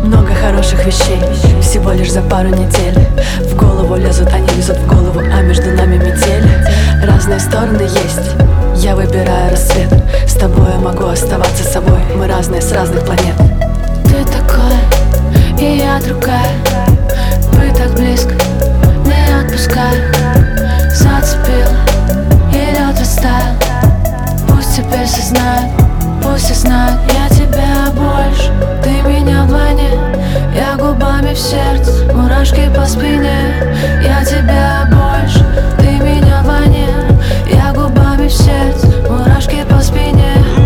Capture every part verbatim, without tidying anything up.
Много хороших вещей, всего лишь за пару недель. В голову лезут, они лезут в голову, а между нами метель. Разные стороны есть, я выбираю рассвет. С тобой я могу оставаться собой, мы разные с разных планет. Ты такая, и я другая. Мы так близко, не отпускай. Зацепил, и лед растаял. Пусть теперь все знают, пусть все знают. Я тебя больше, ты меня вдвойне. Я губами в сердце, мурашки по спине. Я тебя больше, ты меня вдвойне. Я губами в сердце, мурашки по спине.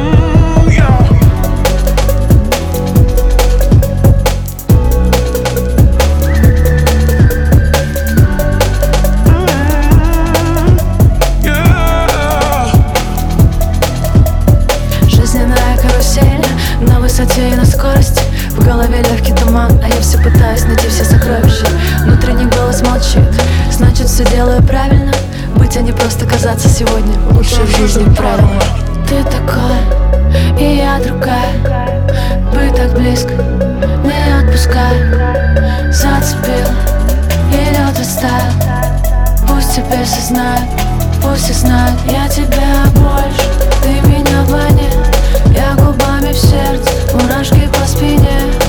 На высоте и на скорости, в голове легкий туман, а я все пытаюсь найти все сокровища. Внутренний голос молчит, значит все делаю правильно. Быть, а не просто казаться сегодня лучше в жизни правильно. Ты такая, и я другая. Быть так близко, не отпускай. Зацепил, и лед растаял. Пусть теперь все знают, пусть все знают. Я тебя больше, ты меня вдвойне. Я губами в сердце, мурашки по спине.